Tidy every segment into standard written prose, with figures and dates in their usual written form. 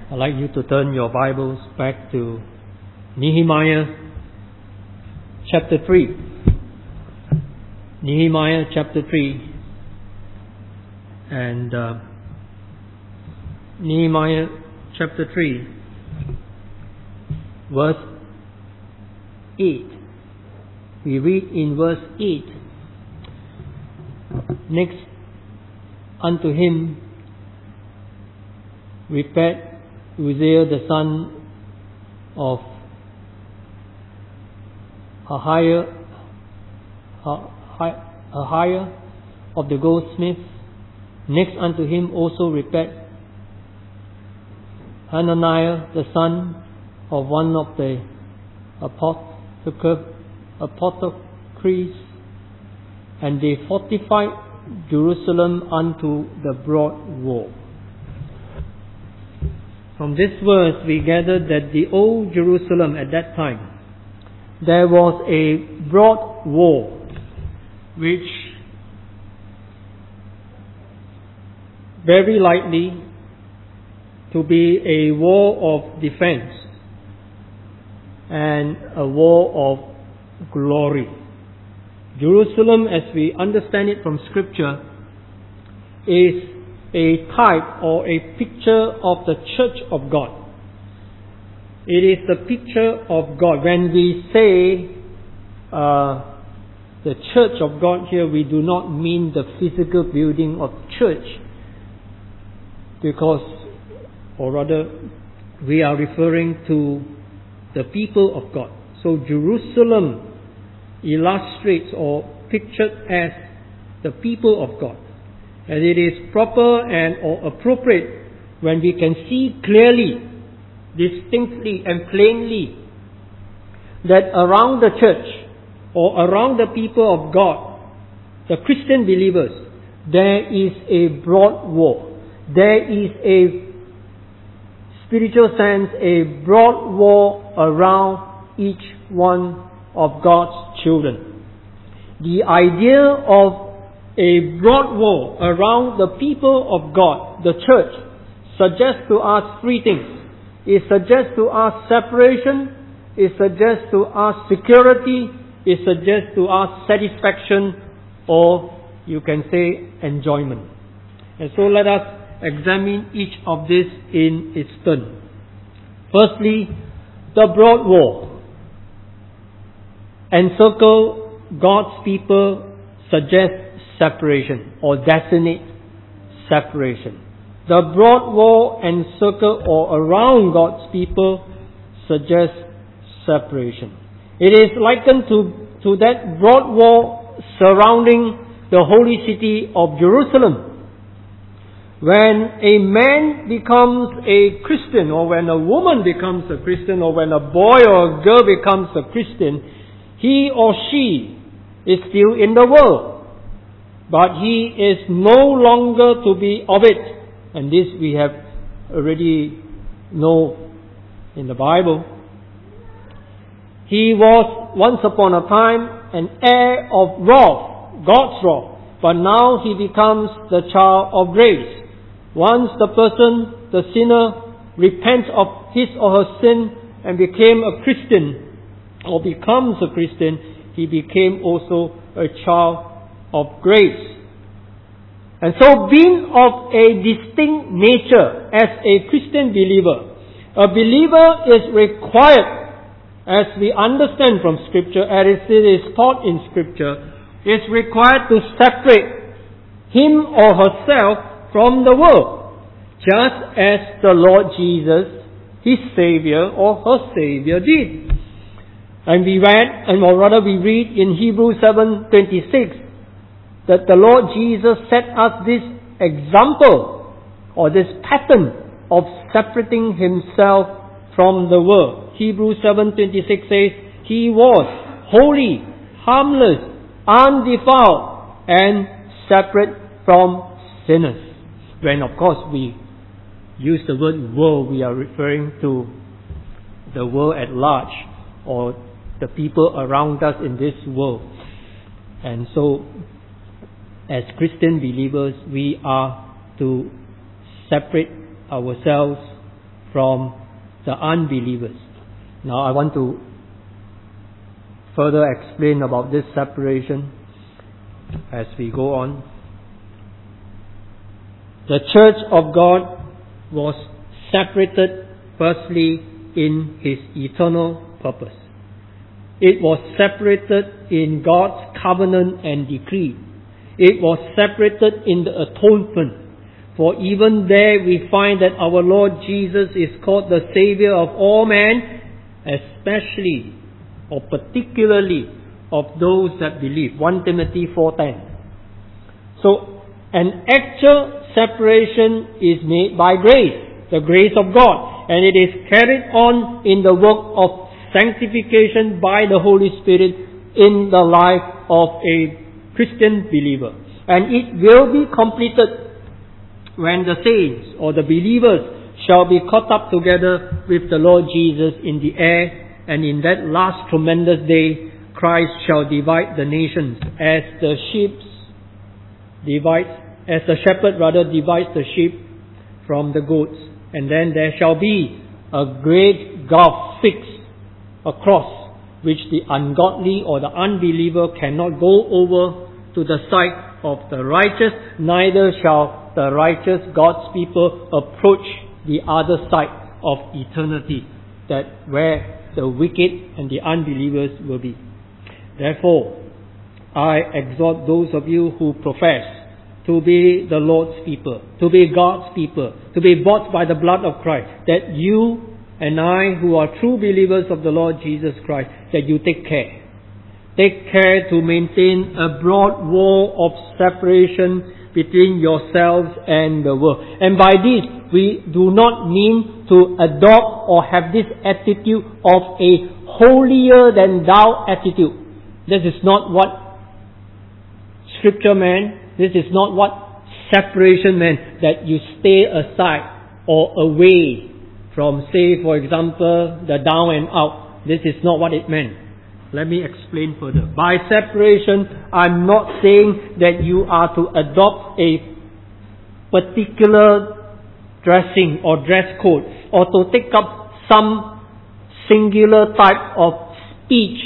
I'd like you to turn your Bibles back to Nehemiah chapter 3. Nehemiah chapter 3. And Nehemiah chapter 3, verse 8. We read in verse 8. Next unto him repaired Uzziah the son of Ahiah of the goldsmith. Next unto him also repaired Hananiah the son of one of the apothecaries, and they fortified Jerusalem unto the broad wall. From this verse we gather that the old Jerusalem at that time, there was a broad wall which very likely to be a wall of defense and a wall of glory. Jerusalem, as we understand it from Scripture, is a type or a picture of the church of God. It is the picture of God. When we say the church of God here, we do not mean the physical building of church, because, or rather, we are referring to the people of God. So Jerusalem illustrates or pictured as the people of God. And it is proper and or appropriate when we can see clearly, distinctly and plainly that around the church or around the people of God, the Christian believers, there is a broad wall. There is a spiritual sense, a broad wall around each one of God's children. The idea of a broad wall around the people of God, the church, suggests to us three things. It suggests to us separation, it suggests to us security, it suggests to us satisfaction, or you can say enjoyment. And so let us examine each of these in its turn. Firstly, the broad wall. Encircle God's people suggests separation or designate separation. The broad wall encircle or around God's people suggests separation. It is likened to that broad wall surrounding the holy city of Jerusalem. When a man becomes a Christian, or when a woman becomes a Christian, or when a boy or a girl becomes a Christian, he or she is still in the world, but he is no longer to be of it. And this we have already know in the Bible. He was once upon a time an heir of wrath, God's wrath, but now he becomes the child of grace. Once the person, the sinner, repents of his or her sin and became a Christian, or becomes a Christian, he became also a child of grace. And so, being of a distinct nature as a Christian believer, a believer is required, as we understand from Scripture, as it is taught in Scripture, is required to separate him or herself from the world, just as the Lord Jesus, his Savior or her Savior, did. And we read in Hebrews 7:26 that the Lord Jesus set us this example or this pattern of separating himself from the world. Hebrews 7:26 says, he was holy, harmless, undefiled, and separate from sinners. When of course we use the word world, we are referring to the world at large, or the people around us in this world. And so, as Christian believers, we are to separate ourselves from the unbelievers. Now I want to further explain about this separation as we go on. The church of God was separated firstly in His eternal purpose. It was separated in God's covenant and decree. It was separated in the atonement. For even there we find that our Lord Jesus is called the Savior of all men, especially or particularly of those that believe. 1 Timothy 4:10. So an actual separation is made by grace, the grace of God, and it is carried on in the work of sanctification by the Holy Spirit in the life of a Christian believer. And it will be completed when the saints or the believers shall be caught up together with the Lord Jesus in the air, and in that last tremendous day Christ shall divide the nations as the shepherd divides the sheep from the goats. And then there shall be a great gulf fixed across, which the ungodly or the unbeliever cannot go over to the side of the righteous, neither shall the righteous, God's people, approach the other side of eternity, that where the wicked and the unbelievers will be. Therefore, I exhort those of you who profess to be the Lord's people, to be God's people, to be bought by the blood of Christ, that you and I, who are true believers of the Lord Jesus Christ, that you take care. Take care to maintain a broad wall of separation between yourselves and the world. And by this, we do not mean to adopt or have this attitude of a holier than thou attitude. This is not what Scripture meant. This is not what separation meant, that you stay aside or away from, say, for example, the down and out. This is not what it meant. Let me explain further. By separation, I'm not saying that you are to adopt a particular dressing or dress code, or to take up some singular type of speech.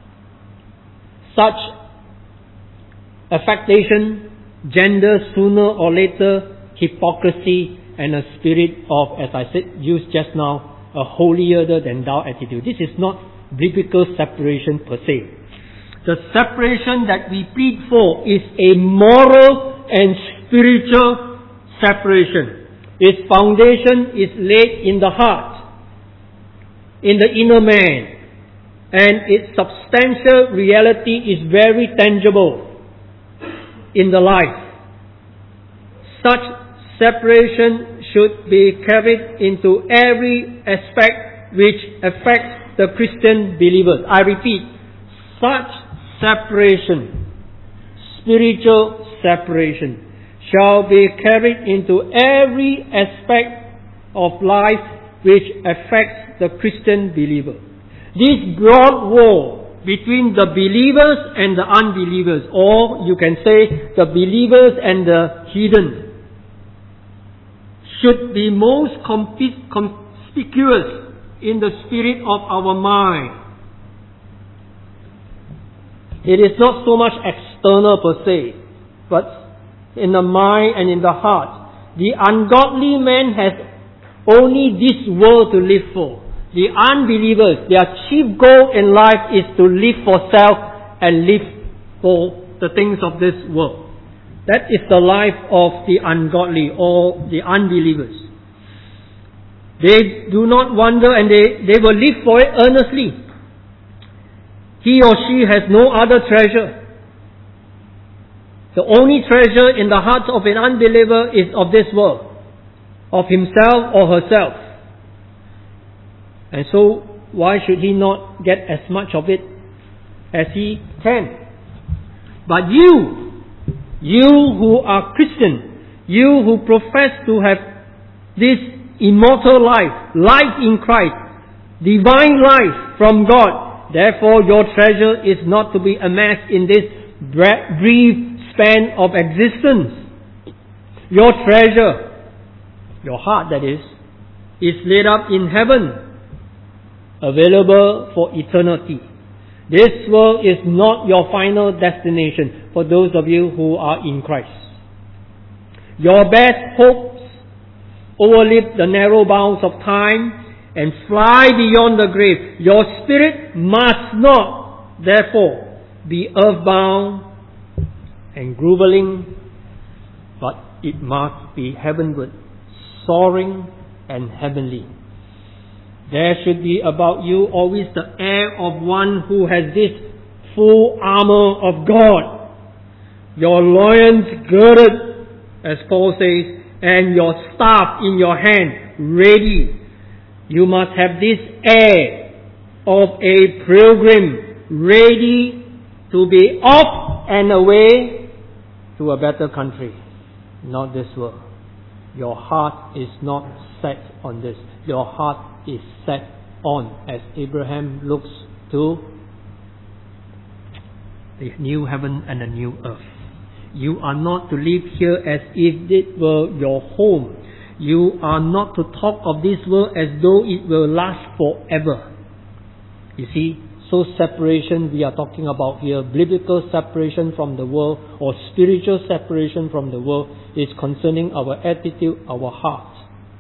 Such affectation gender sooner or later hypocrisy and a spirit of, as I said, used just now, a holier than thou attitude. This is not biblical separation per se. The separation that we plead for is a moral and spiritual separation. Its foundation is laid in the heart, in the inner man, and its substantial reality is very tangible in the life. Such separation should be carried into every aspect which affects the Christian believers. I repeat, such separation, spiritual separation, shall be carried into every aspect of life which affects the Christian believer. This broad wall between the believers and the unbelievers, or you can say the believers and the heathen, should be most conspicuous in the spirit of our mind. It is not so much external per se, but in the mind and in the heart. The ungodly man has only this world to live for. The unbelievers, their chief goal in life is to live for self and live for the things of this world. That is the life of the ungodly or the unbelievers. They do not wonder, and they will live for it earnestly. He or she has no other treasure. The only treasure in the heart of an unbeliever is of this world, of himself or herself. And so, why should he not get as much of it as he can? But you who are Christian, you who profess to have this immortal life in Christ, divine life from God, therefore your treasure is not to be amassed in this brief span of existence. Your treasure, your heart that is, is laid up in heaven, available for eternity. This world is not your final destination for those of you who are in Christ. Your best hopes overleap the narrow bounds of time and fly beyond the grave. Your spirit must not, therefore, be earthbound and groveling, but it must be heavenward, soaring and heavenly. There should be about you always the air of one who has this full armor of God. Your loins girded, as Paul says, and your staff in your hand, ready. You must have this air of a pilgrim, ready to be off and away to a better country, not this world. Your heart is not set on this. Your heart is set on, as Abraham looks to the new heaven and the new earth. You are not to live here as if it were your home. You are not to talk of this world as though it will last forever. You see, so separation we are talking about here, biblical separation from the world or spiritual separation from the world, is concerning our attitude, our heart.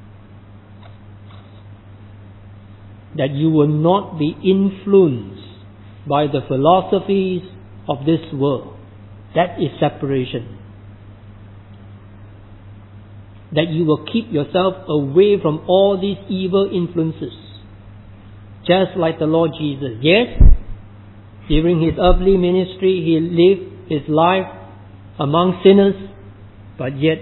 That you will not be influenced by the philosophies of this world. That is separation. That you will keep yourself away from all these evil influences. Just like the Lord Jesus. Yes, during His earthly ministry, He lived His life among sinners, but yet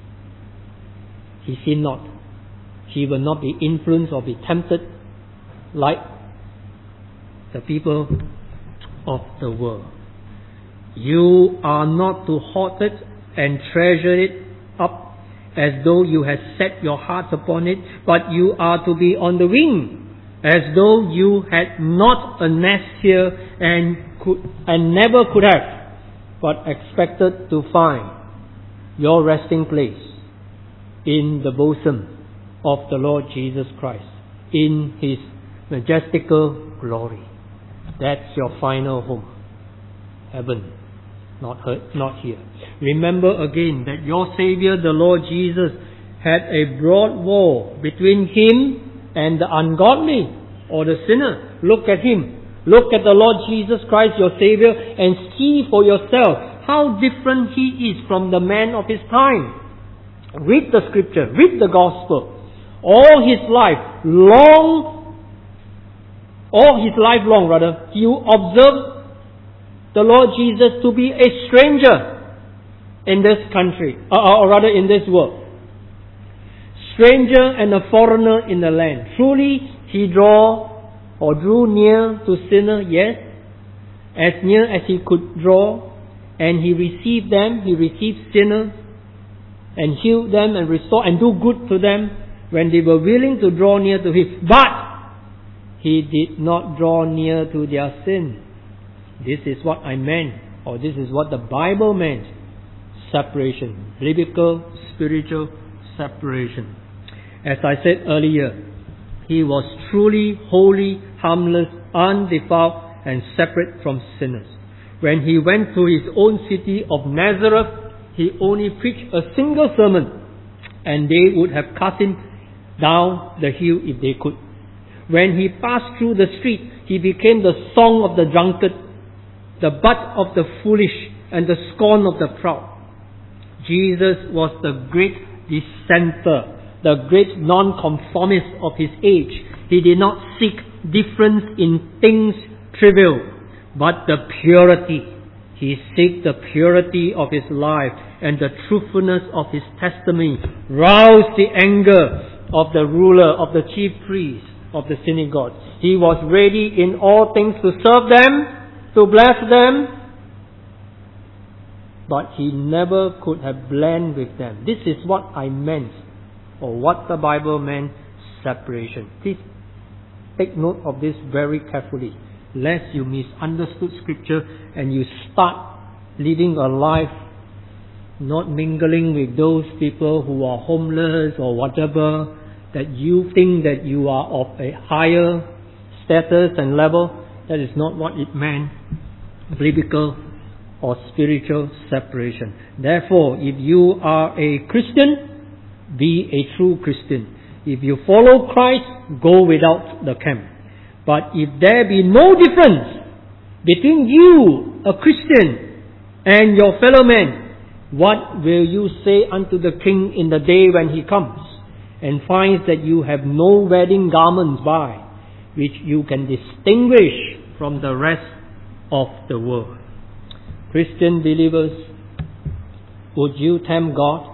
He sinned not. He will not be influenced or be tempted like the people of the world. You are not to hoard it and treasure it up as though you had set your hearts upon it, but you are to be on the wing, as though you had not a nest here and never could have, but expected to find your resting place in the bosom of the Lord Jesus Christ, in His majestical glory. That's your final home. Heaven, not here. Remember again that your Savior, the Lord Jesus, had a broad wall between Him and the ungodly or the sinner. Look at Him. Look at the Lord Jesus Christ, your Savior, and see for yourself how different He is from the man of His time. Read the Scripture, read the Gospel. All His life long, you observe the Lord Jesus to be a stranger in this country, or rather in this world. Stranger and a foreigner in the land. Truly, He drew near to sinner, yes, as near as He could draw, and He received them, He received sinners, and healed them and restored and do good to them when they were willing to draw near to Him. But He did not draw near to their sin. This is what I meant, or this is what the Bible meant. Separation. Biblical, spiritual separation. As I said earlier, He was truly holy, harmless, undefiled, and separate from sinners. When He went to His own city of Nazareth, He only preached a single sermon, and they would have cast Him down the hill if they could. When He passed through the street, He became the song of the drunkard, the butt of the foolish, and the scorn of the proud. Jesus was the great dissenter, the great nonconformist of His age. He did not seek difference in things trivial, but the purity. He sought the purity of His life and the truthfulness of His testimony roused the anger of the ruler, of the chief priest of the synagogue. He was ready in all things to serve them, to bless them, but He never could have blended with them. This is what I meant, or what the Bible meant, separation. Please take note of this very carefully, lest you misunderstood Scripture and you start living a life not mingling with those people who are homeless or whatever, that you think that you are of a higher status and level. That is not what it meant, biblical or spiritual separation. Therefore, if you are a Christian, be a true Christian. If you follow Christ, go without the camp. But if there be no difference between you, a Christian, and your fellow man, what will you say unto the King in the day when he comes and finds that you have no wedding garments by, which you can distinguish from the rest of the world? Christian believers, would you tempt God?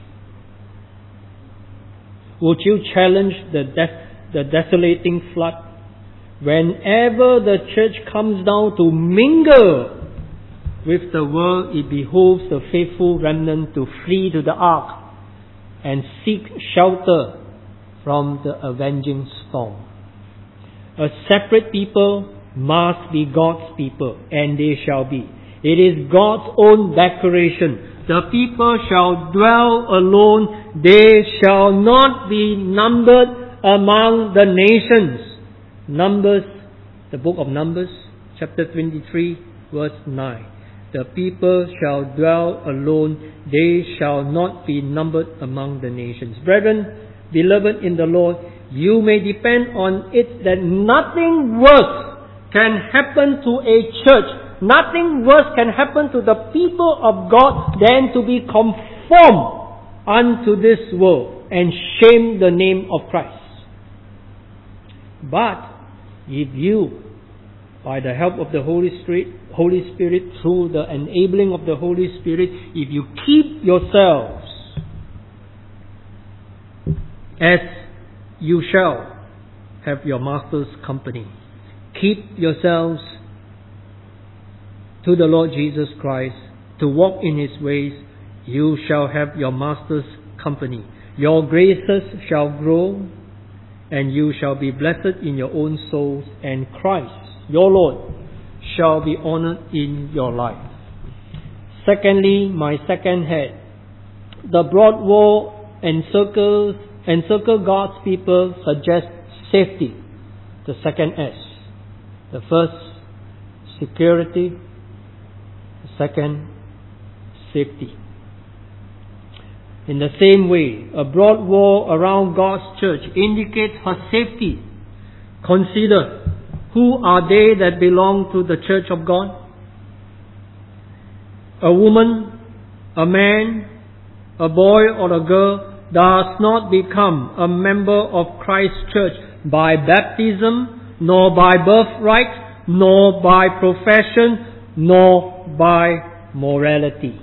Would you challenge the desolating flood? Whenever the church comes down to mingle with the world, it behoves the faithful remnant to flee to the ark and seek shelter from the avenging storm. A separate people must be God's people, and they shall be. It is God's own declaration. The people shall dwell alone. They shall not be numbered among the nations. Numbers, the book of Numbers, chapter 23, verse 9. The people shall dwell alone. They shall not be numbered among the nations. Brethren, beloved in the Lord, you may depend on it that nothing worse can happen to a church. Nothing worse can happen to the people of God than to be conformed unto this world and shame the name of Christ. But if you, by the help of the Holy Spirit, through the enabling of the Holy Spirit, if you keep yourselves as you shall have your Master's company, keep yourselves to the Lord Jesus Christ, to walk in His ways, you shall have your Master's company. Your graces shall grow, and you shall be blessed in your own souls, and Christ, your Lord, shall be honored in your life. Secondly, my second head, the broad wall encircle God's people suggests safety. The second S. The first, security. The second, safety. In the same way, a broad wall around God's church indicates her safety. Consider, who are they that belong to the church of God? A woman, a man, a boy or a girl does not become a member of Christ's church by baptism, nor by birthright, nor by profession, nor by morality.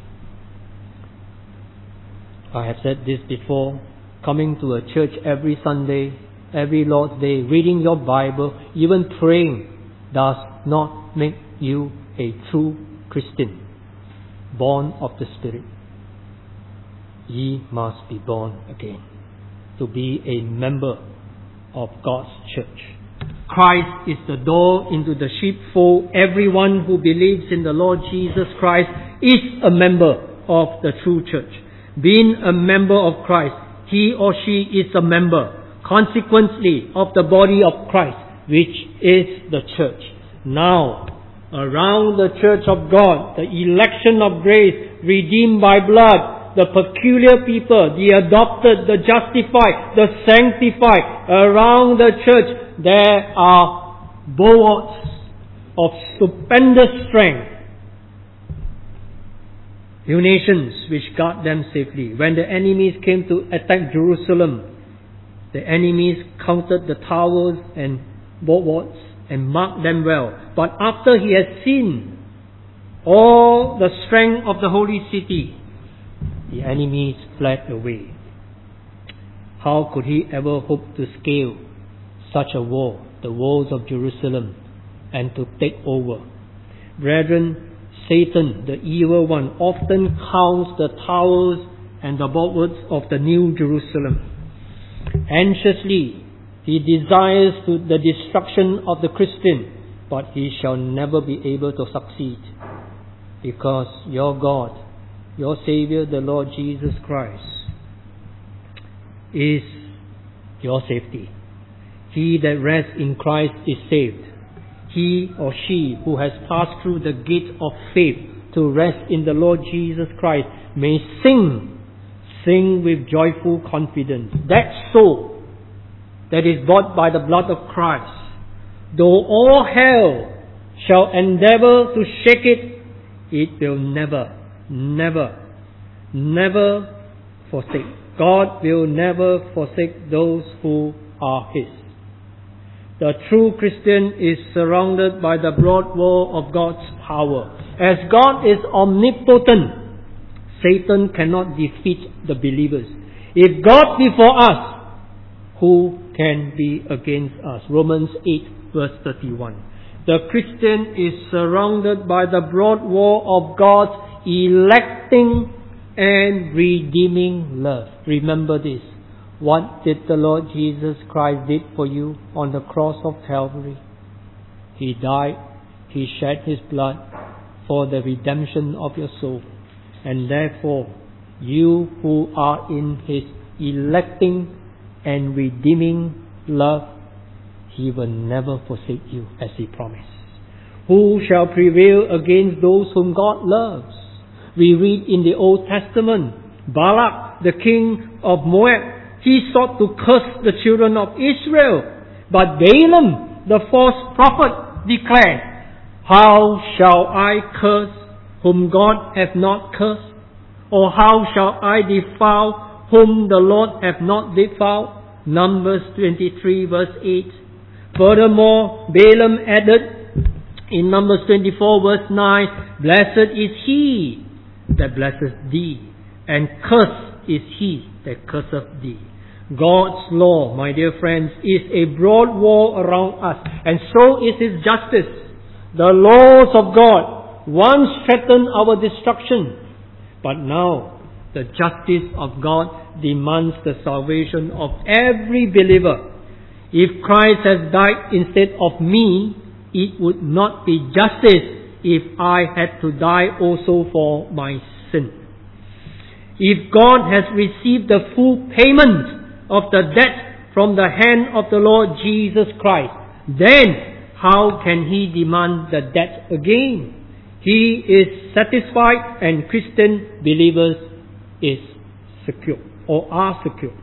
I have said this before, coming to a church every Sunday, every Lord's Day, reading your Bible, even praying, does not make you a true Christian, born of the Spirit. Ye must be born again to be a member of God's church. Christ is the door into the sheepfold. Everyone who believes in the Lord Jesus Christ is a member of the true church. Being a member of Christ, he or she is a member, consequently, of the body of Christ, which is the church. Now, around the church of God, the election of grace, redeemed by blood, the peculiar people, the adopted, the justified, the sanctified, around the church, there are bulwarks of stupendous strength, nations which guard them safely. When the enemies came to attack Jerusalem, the enemies counted the towers and bulwarks and marked them well. But after he had seen all the strength of the holy city, the enemies fled away. How could he ever hope to scale such a wall, the walls of Jerusalem, and to take over? Brethren, Satan, the evil one, often counts the towers and the bulwarks of the New Jerusalem. Anxiously, he desires the destruction of the Christian, but he shall never be able to succeed, because your God, your Savior, the Lord Jesus Christ, is your safety. He that rests in Christ is saved. He or she who has passed through the gate of faith to rest in the Lord Jesus Christ may sing with joyful confidence. That soul that is bought by the blood of Christ, though all hell shall endeavor to shake it, it will never forsake. God will never forsake those who are His. The true Christian is surrounded by the broad wall of God's power. As God is omnipotent, Satan cannot defeat the believers. If God be for us, who can be against us? Romans 8 verse 31. The Christian is surrounded by the broad wall of God's electing and redeeming love. Remember this. What did the Lord Jesus Christ did for you on the cross of Calvary? He died. He shed His blood for the redemption of your soul. And therefore, you who are in His electing and redeeming love, He will never forsake you, as He promised. Who shall prevail against those whom God loves? We read in the Old Testament, Balak, the king of Moab, he sought to curse the children of Israel. But Balaam, the false prophet, declared, how shall I curse whom God hath not cursed? Or how shall I defile whom the Lord hath not defiled? Numbers 23 verse 8. Furthermore, Balaam added in Numbers 24 verse 9, blessed is he that blesseth thee, and cursed is he that curseth thee. God's law, my dear friends, is a broad wall around us, and so is His justice. The laws of God once threatened our destruction, but now the justice of God demands the salvation of every believer. If Christ has died instead of me, it would not be justice if I had to die also for my sin. If God has received the full payment of the debt from the hand of the Lord Jesus Christ, then how can He demand the debt again? He is satisfied, and Christian believers is secure or are secure.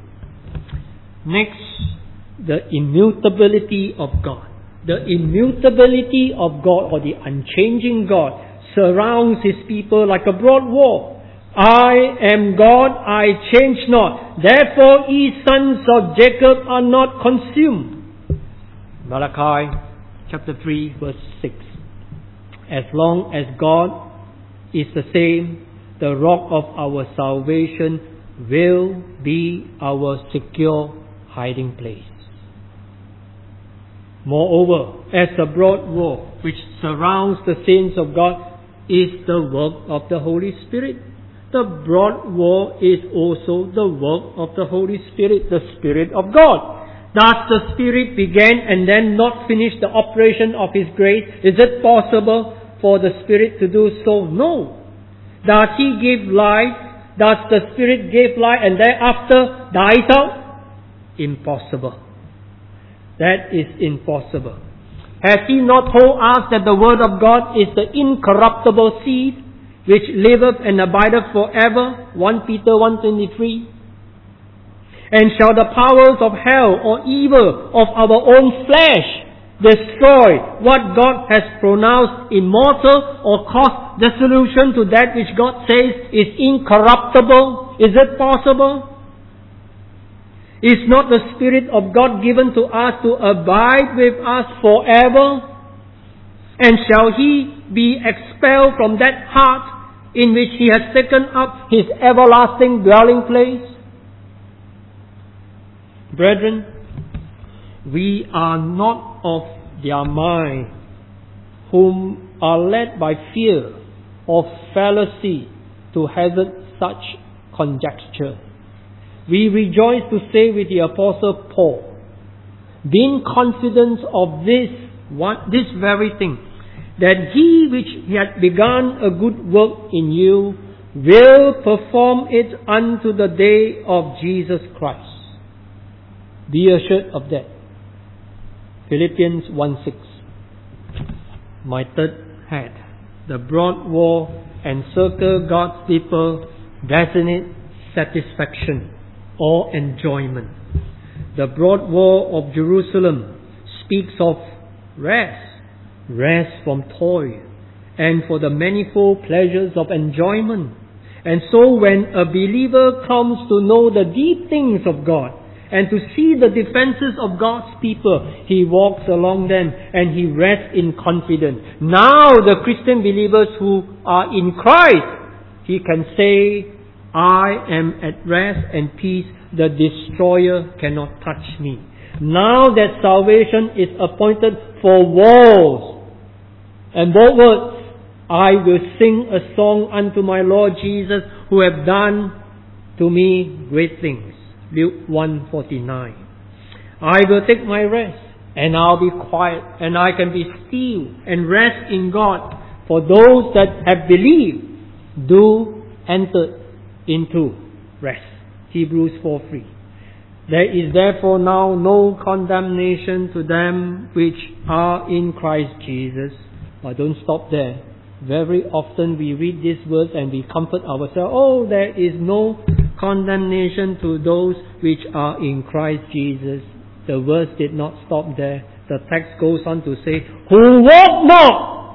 Next, the immutability of God. The immutability of God, or the unchanging God, surrounds His people like a broad wall. I am God, I change not. Therefore, ye sons of Jacob are not consumed. Malachi chapter 3 verse 6. As long as God is the same, the rock of our salvation will be our secure hiding place. Moreover, as a broad wall which surrounds the saints of God is the work of the Holy Spirit, the broad wall is also the work of the Holy Spirit, the Spirit of God. Does the Spirit begin and then not finish the operation of His grace? Is it possible for the Spirit to do so? No. Does He give life? Does the Spirit give life and thereafter dies out? Impossible. That is impossible. Has He not told us that the Word of God is the incorruptible seed which liveth and abideth forever? 1 Peter 1:23. And shall the powers of hell or evil of our own flesh destroy what God has pronounced immortal, or cause dissolution to that which God says is incorruptible? Is it possible? Is not the Spirit of God given to us to abide with us forever? And shall He be expelled from that heart in which He has taken up His everlasting dwelling place? Brethren, we are not of their mind whom are led by fear or fallacy to hazard such conjecture. We rejoice to say with the Apostle Paul, being confident of this very thing, that He which hath begun a good work in you will perform it unto the day of Jesus Christ. Be assured of that. Philippians 1:6. My third head. The broad wall encircle God's people designate satisfaction or enjoyment. The broad wall of Jerusalem speaks of rest from toil, and for the manifold pleasures of enjoyment. And so when a believer comes to know the deep things of God, and to see the defenses of God's people, he walks along them and he rests in confidence. Now the Christian believers who are in Christ, he can say, I am at rest and peace. The destroyer cannot touch me. Now that salvation is appointed for walls and bulwarks, I will sing a song unto my Lord Jesus, who have done to me great things. Luke 1:49. I will take my rest, and I'll be quiet, and I can be still and rest in God. For those that have believed do enter into rest. Hebrews 4:3. There is therefore now no condemnation to them which are in Christ Jesus. But don't stop there. Very often we read this verse and we comfort ourselves. Oh, there is no condemnation to those which are in Christ Jesus. The verse did not stop there. The text goes on to say, who walk not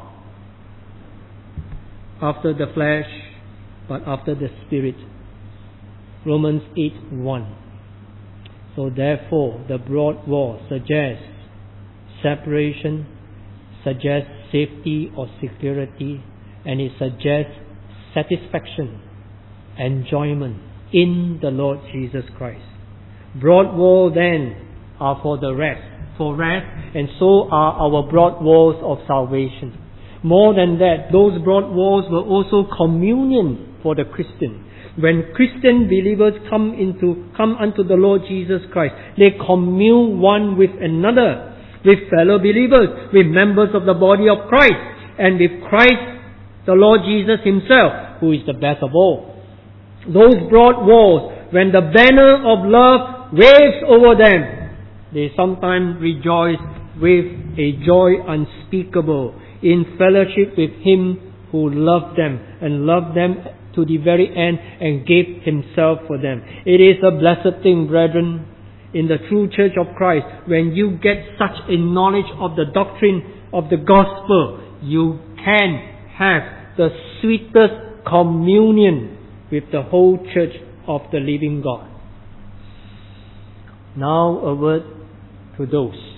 after the flesh, but after the Spirit. Romans 8:1. So therefore, the broad wall suggests separation, suggests safety or security, and it suggests satisfaction, enjoyment in the Lord Jesus Christ. Broad walls then are for rest, and so are our broad walls of salvation. More than that, those broad walls were also communion for the Christian. When Christian believers come unto the Lord Jesus Christ, they commune one with another, with fellow believers, with members of the body of Christ, and with Christ, the Lord Jesus Himself, who is the best of all. Those broad walls, when the banner of love waves over them, they sometimes rejoice with a joy unspeakable in fellowship with Him who loved them and loved them to the very end and gave Himself for them. It is a blessed thing, brethren, in the true church of Christ, when you get such a knowledge of the doctrine of the gospel, you can have the sweetest communion with the whole church of the living God. Now a word to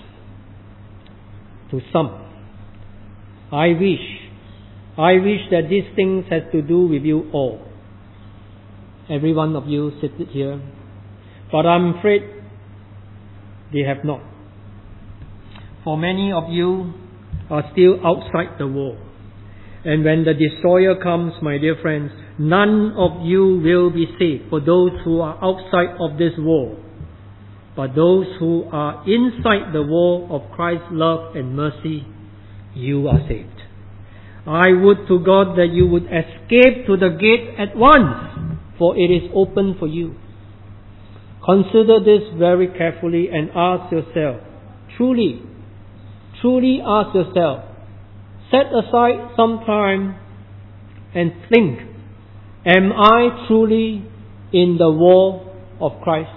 some. I wish that these things has to do with you all. Every one of you seated here. But I'm afraid they have not. For many of you are still outside the wall. And when the destroyer comes, my dear friends, none of you will be saved, for those who are outside of this wall. But those who are inside the wall of Christ's love and mercy, you are saved. I would to God that you would escape to the gate at once, for it is open for you. Consider this very carefully and ask yourself, truly ask yourself, set aside some time and think, am I truly in the wall of Christ?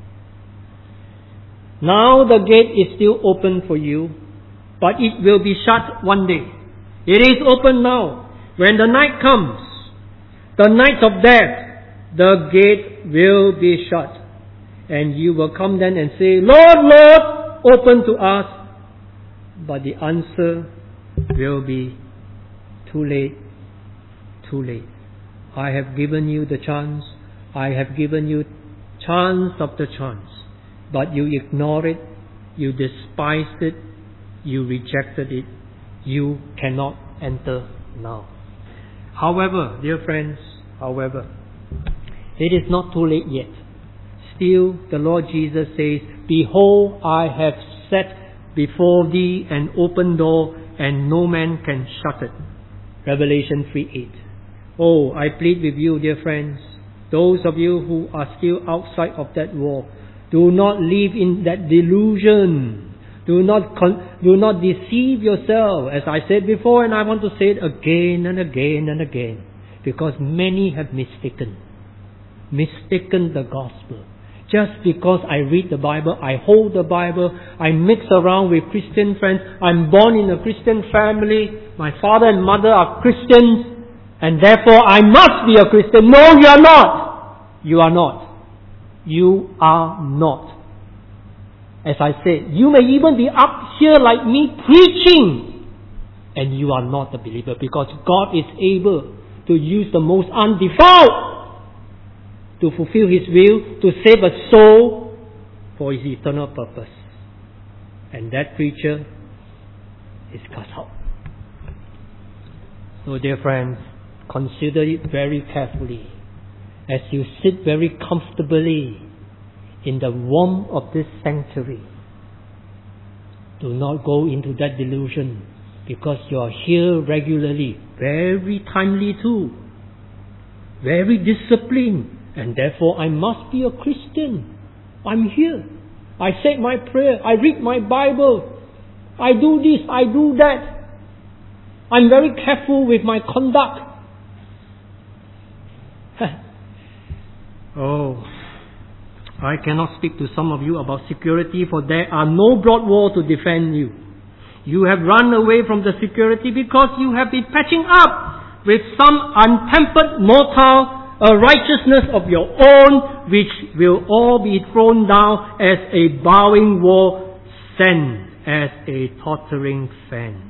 Now the gate is still open for you, but it will be shut one day. It is open now. When the night comes, the night of death, the gate will be shut. And you will come then and say, Lord, Lord, open to us. But the answer will be too late. I have given you the chance. I have given you chance after chance. But you ignored it. You despised it. You rejected it. You cannot enter now. However, dear friends, it is not too late yet. Still, the Lord Jesus says, behold, I have set before thee an open door, and no man can shut it. Revelation 3:8. Oh, I plead with you, dear friends, those of you who are still outside of that wall, Do not live in that delusion. Do not deceive yourself. As I said before, and I want to say it again and again and again, because many have mistaken the gospel. Just because I read the Bible, I hold the Bible, I mix around with Christian friends, I'm born in a Christian family, my father and mother are Christians, and therefore I must be a Christian. No, you are not. You are not. You are not. As I said, you may even be up here like me preaching, and you are not a believer, because God is able to use the most undefiled to fulfill His will, to save a soul for His eternal purpose. And that preacher is cut out. So dear friends, consider it very carefully as you sit very comfortably in the warmth of this sanctuary. Do not go into that delusion, because you are here regularly, very timely too, very disciplined, and therefore I must be a Christian. I'm here. I say my prayer. I read my Bible. I do this. I do that. I'm very careful with my conduct. Oh, I cannot speak to some of you about security, for there are no broad walls to defend you. You have run away from the security because you have been patching up with some untempered mortal righteousness of your own, which will all be thrown down as a bowing wall, sent as a tottering fence.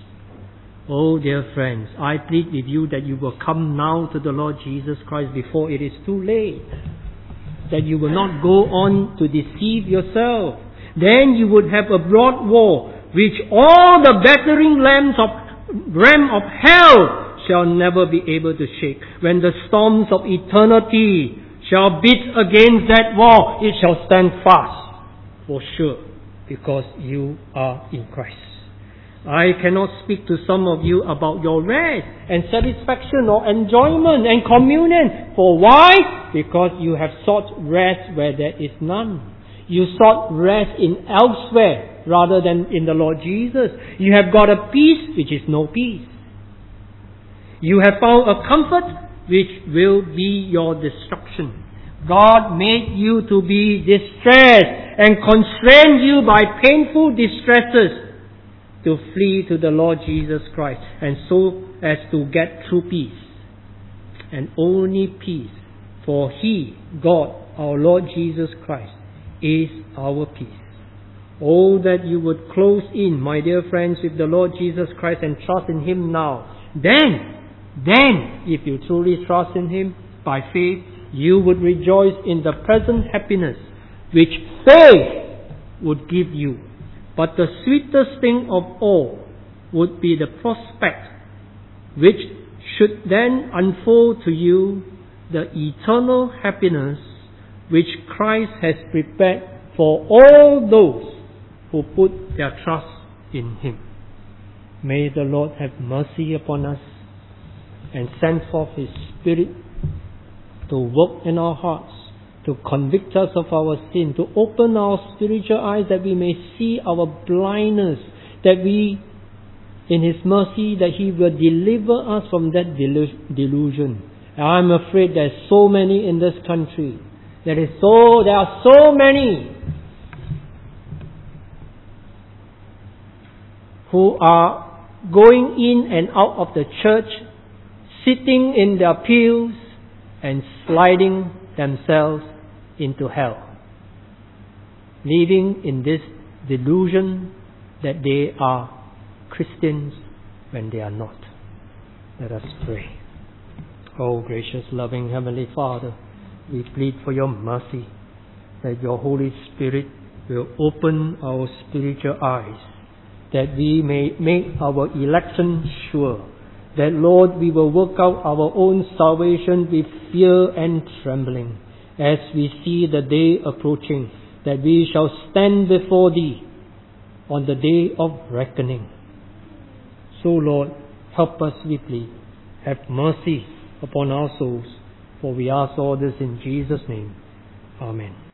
Oh dear friends, I plead with you that you will come now to the Lord Jesus Christ before it is too late. That you will not go on to deceive yourself. Then you would have a broad wall, which all the battering rams of hell shall never be able to shake. When the storms of eternity shall beat against that wall, it shall stand fast, for sure, because you are in Christ. I cannot speak to some of you about your rest and satisfaction or enjoyment and communion. For why? Because you have sought rest where there is none. You sought rest in elsewhere rather than in the Lord Jesus. You have got a peace which is no peace. You have found a comfort which will be your destruction. God made you to be distressed and constrained you by painful distresses to flee to the Lord Jesus Christ, and so as to get true peace. And only peace, for He, God, our Lord Jesus Christ, is our peace. Oh, that you would close in, my dear friends, with the Lord Jesus Christ and trust in Him now. Then, if you truly trust in Him by faith, you would rejoice in the present happiness which faith would give you. But the sweetest thing of all would be the prospect which should then unfold to you the eternal happiness which Christ has prepared for all those who put their trust in Him. May the Lord have mercy upon us and send forth His Spirit to work in our hearts, to convict us of our sin, to open our spiritual eyes that we may see our blindness, that we, in His mercy, that He will deliver us from that delusion. I'm afraid there's so many in this country. There are so many who are going in and out of the church, sitting in their pews and sliding themselves into hell, living in this delusion that they are Christians when they are not. Let us pray. Oh, gracious, loving Heavenly Father, we plead for your mercy, that your Holy Spirit will open our spiritual eyes, that we may make our election sure, that, Lord, we will work out our own salvation with fear and trembling, as we see the day approaching, that we shall stand before Thee on the day of reckoning. So, Lord, help us, we plead. Have mercy upon our souls, for we ask all this in Jesus' name. Amen.